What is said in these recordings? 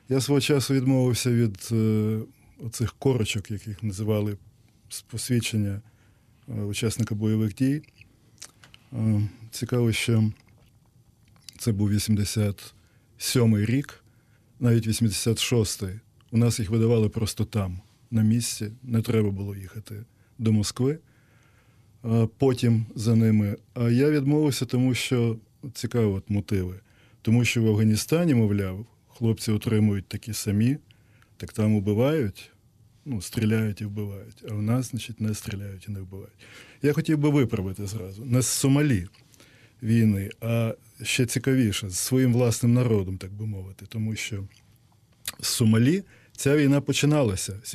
Я свого часу відмовився від оцих корочок, яких називали з посвідчення учасника бойових дій. Цікаво, що це був 87-й рік, навіть 86-й. У нас їх видавали просто там, на місці. Не треба було їхати до Москви. Потім за ними. А я відмовився, тому що, цікаві от мотиви, тому що в Афганістані, мовляв, хлопці отримують такі самі, так там убивають, стріляють і вбивають, а в нас, значить, не стріляють і не вбивають. Я хотів би виправити зразу. Не з Сомалі війни, а ще цікавіше, з своїм власним народом, так би мовити, тому що з Сомалі ця війна починалася в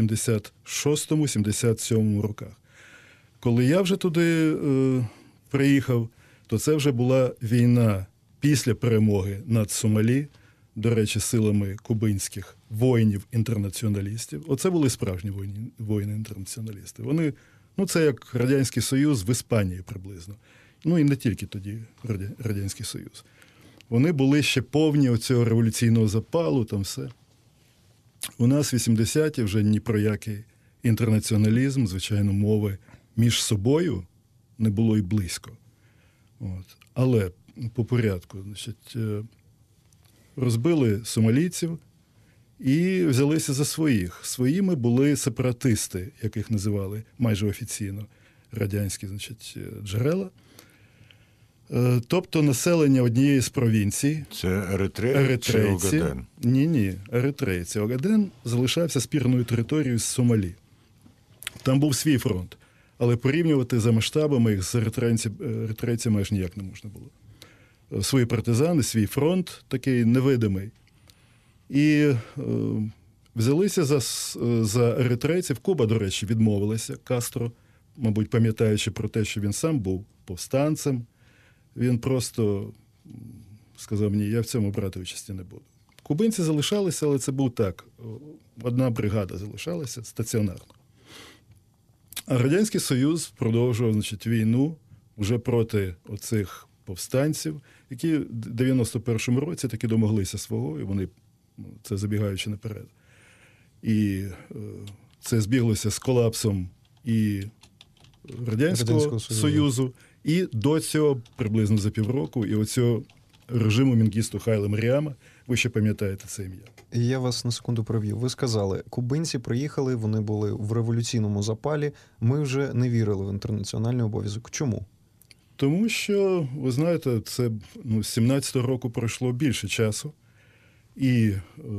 76-77 роках. Коли я вже туди приїхав, то це вже була війна після перемоги над Сомалі, до речі, силами кубинських воїнів-інтернаціоналістів. Оце були справжні воїни-інтернаціоналісти. Вони, це як Радянський Союз в Іспанії приблизно. І не тільки тоді Радянський Союз. Вони були ще повні оцього революційного запалу, там все. У нас в 80-ті вже ні про який інтернаціоналізм, звичайно, мови між собою не було й близько. Але по порядку, розбили сомалійців і взялися за своїх. Своїми були сепаратисти, яких називали майже офіційно радянські, джерела. Тобто населення однієї з провінцій. Це Еритрея чи Огаден? Ні, еритрейці. Огаден залишався спірною територією з Сомалі. Там був свій фронт, але порівнювати за масштабами їх з еритрейцями аж ніяк не можна було. Свої партизани, свій фронт такий невидимий. І взялися за еритрейців. Куба, до речі, відмовилася. Кастро, мабуть, пам'ятаючи про те, що він сам був повстанцем, він просто сказав, ні, я в цьому брати участі не буду. Кубинці залишалися, але це був так. Одна бригада залишалася стаціонарно. А Радянський Союз продовжував, війну вже проти оцих повстанців, які в 91-му році таки домоглися свого, і вони, це забігаючи наперед. І це збіглося з колапсом і Радянського Союзу, і до цього, приблизно за півроку, і оцього режиму Менгісту Хайле Маріама, ви ще пам'ятаєте це ім'я. Я вас на секунду переб'ю. Ви сказали, кубинці приїхали, вони були в революційному запалі, ми вже не вірили в інтернаціональний обов'язок. Чому? Тому що, ви знаєте, це з 17-го року пройшло більше часу, і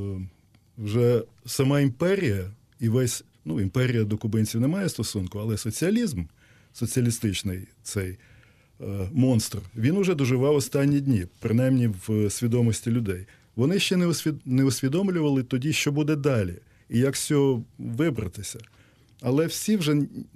вже сама імперія, і весь, імперія до кубинців не має стосунку, але соціалізм, соціалістичний цей монстр, він уже доживав останні дні, принаймні в свідомості людей. Вони ще не усвідомлювали тоді, що буде далі, і як з цього вибратися. Але всі вже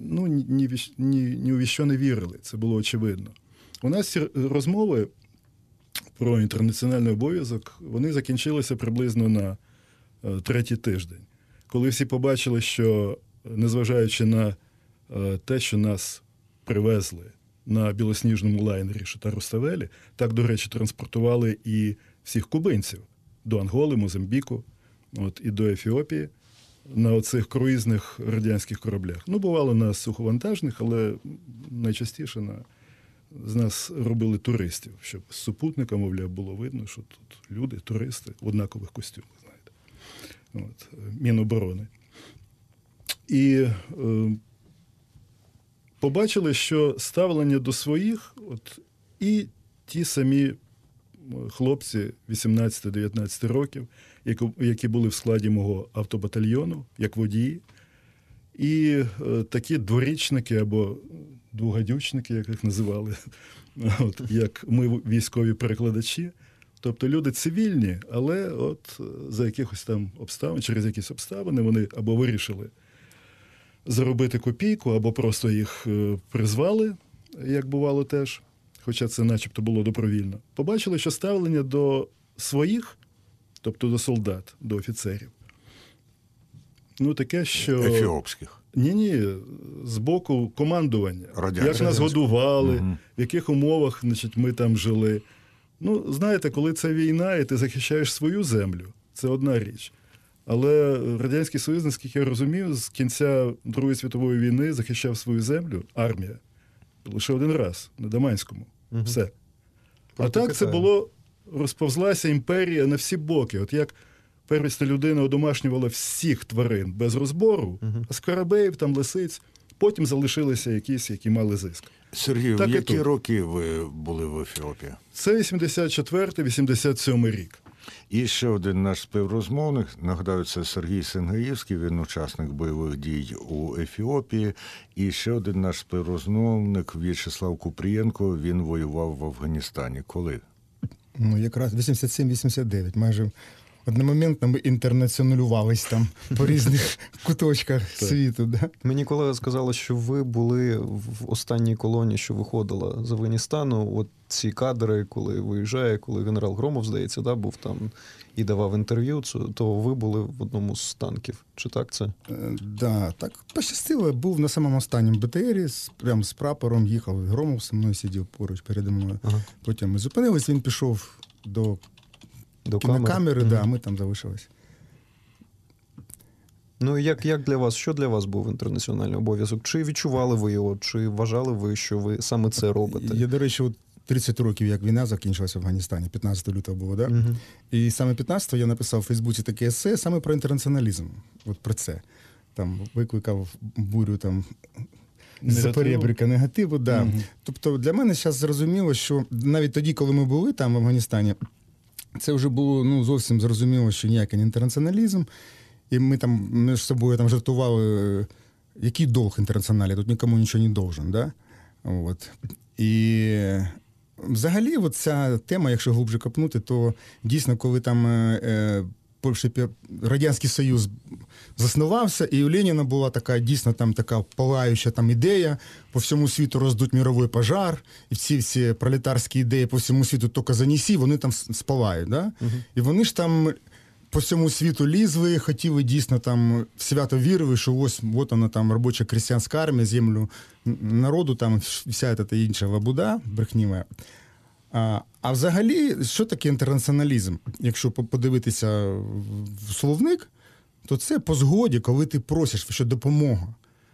ні у що не вірили, це було очевидно. У нас ці розмови про інтернаціональний обов'язок, вони закінчилися приблизно на третій тиждень. Коли всі побачили, що, незважаючи на те, що нас привезли на білосніжному лайнері Шота-Руставелі, так, до речі, транспортували і всіх кубинців до Анголи, Мозамбіку, і до Ефіопії на оцих круїзних радянських кораблях. Бувало на суховантажних, але найчастіше з нас робили туристів, щоб з супутника, мовляв, було видно, що тут люди, туристи в однакових костюмах, знаєте. Міноборони. І побачили, що ставлення до своїх, і ті самі хлопці 18-19 років, які були в складі мого автобатальйону, як водії, і такі дворічники або двогодючники, як їх називали, як ми військові перекладачі, тобто люди цивільні, але за якихось там обставин, через якісь обставини вони або вирішили заробити копійку, або просто їх призвали, як бувало теж, хоча це начебто було добровільно. Побачили, що ставлення до своїх, тобто до солдат, до офіцерів, таке, що... Ефіопських. Ні, з боку командування. Як нас годували, в яких умовах, ми там жили. Знаєте, коли це війна, і ти захищаєш свою землю, це одна річ. Але Радянський Союз, наскільки я розумію, з кінця Другої світової війни захищав свою землю, армія, лише один раз, на Даманському. Все. А так це було, розповзлася імперія на всі боки. От як первісна людина одомашнювала всіх тварин без розбору, а скоробеїв, там, лисиць, потім залишилися якісь, які мали зиск. Сергію, в які роки ви були в Ефіопії? Це 84-87 рік. І ще один наш співрозмовник, нагадаю, це Сергій Сенгаївський, він учасник бойових дій у Ефіопії. І ще один наш співрозмовник В'ячеслав Купрієнко, він воював в Афганістані. Коли? Ну, якраз 87-89, майже одномоментно ми інтернаціоналювалися там по різних куточках світу. Да? Мені колега сказала, що ви були в останній колоні, що виходила з Афганістану. От ці кадри, коли виїжджає, коли генерал Громов, здається, да, був там і давав інтерв'ю, то ви були в одному з танків. Чи так це? Да, так пощастило. Був на самому останньому БТРі, прямо з прапором їхав. Громов зі мною сидів поруч переді мною. Ага. Потім ми зупинились, він пішов до кінокамери, да, а ми там залишились. Ну, як для вас, що для вас був інтернаціональний обов'язок? Чи відчували ви його, чи вважали ви, що ви саме це робите? Я, до речі, от 30 років, як війна закінчилася в Афганістані, 15 лютого було, да? І саме 15-го я написав у Фейсбуці таке есе саме про інтернаціоналізм, от про це. Там викликав бурю там з-за перебріка негативу, да. Тобто для мене зараз зрозуміло, що навіть тоді, коли ми були там в Афганістані, це вже було зовсім зрозуміло, що ніякий не інтернаціоналізм. І ми там між собою там жартували, який долг інтернаціоналі, тут нікому нічого не должен. Да? От. І взагалі от ця тема, якщо глибше копнути, то дійсно, коли там Радянський Союз заснувався, і у Леніна була така дійсно там така палаюча там ідея, по всьому світу роздуть мировий пожар, і всі пролетарські ідеї по всьому світу тільки занесі, вони там спалають. Да? І вони ж там по всьому світу лізли, хотіли дійсно там свято вірили, що ось вона там робоча крестьянська армія, землю народу, там вся ця інша лабуда брехніва. А взагалі, що таке інтернаціоналізм? Якщо подивитися в словник, то це по згоді, коли ти просиш, що допомога.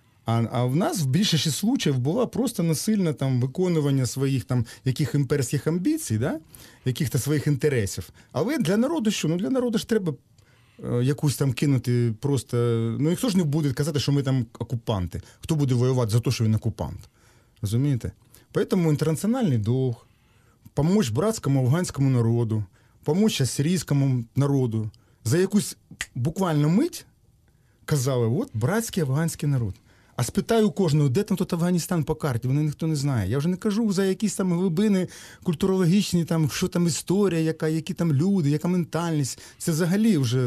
А в нас в більшості случаїв була просто насильне там виконування своїх там яких імперських амбіцій, да? Яких-то своїх інтересів. Але для народу що? Для народу ж треба якусь там кинути просто... ніхто ж не буде казати, що ми там окупанти. Хто буде воювати за те, що він окупант? Розумієте? Тому інтернаціональний долг, помочь братському афганському народу, помочь асирійському народу. За якусь буквально мить казали, от братський афганський народ. А спитаю кожного, де там тут Афганістан по карті, вони ніхто не знає. Я вже не кажу за якісь там глибини культурологічні, там, що там історія, які там люди, яка ментальність. Це взагалі вже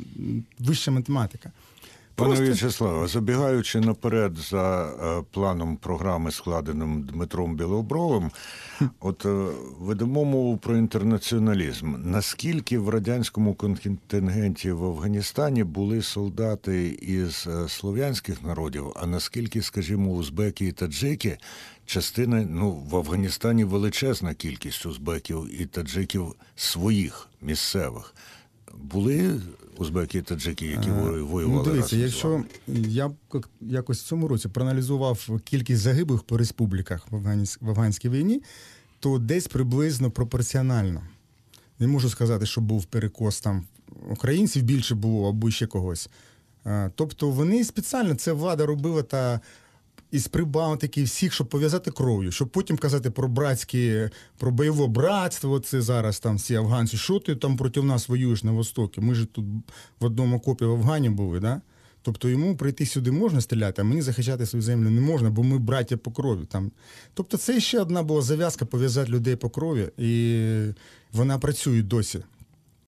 вища математика. Пане В'ячеславе, забігаючи наперед за планом програми, складеним Дмитром Білобровим, от ведемо мову про інтернаціоналізм. Наскільки в радянському контингенті в Афганістані були солдати із слов'янських народів, а наскільки, скажімо, узбеки і таджики, частина, в Афганістані величезна кількість узбеків і таджиків своїх, місцевих. Були узбеки і таджики, які воювали? Дивіться, якщо я якось в цьому році проаналізував кількість загиблих по республіках в афганській війні, то десь приблизно пропорціонально. Не можу сказати, що був перекос там українців більше було, або ще когось. Тобто вони спеціально, це влада робила із Прибалтики, всіх, щоб пов'язати кров'ю, щоб потім казати про про бойове братство, це зараз там всі афганці, що ти там проти нас воюєш на Востокі, ми ж тут в одному окопі в Афгані були, да? Тобто йому прийти сюди можна стріляти, а мені захищати свою землю не можна, бо ми браття по крові. Там. Тобто це ще одна була зав'язка пов'язати людей по крові, і вона працює досі.